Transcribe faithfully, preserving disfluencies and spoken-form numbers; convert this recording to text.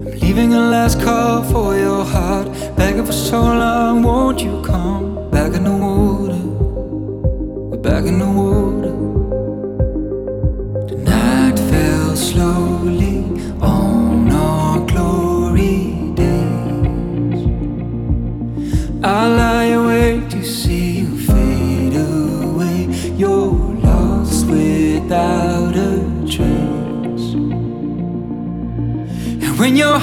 I'm leaving a last call for your heart, begging for so long, won't you come back in the water? We're back in the water. The night fell slowly on our glory days. I lie awake to see you fade away. You're lost without a trace. And when you're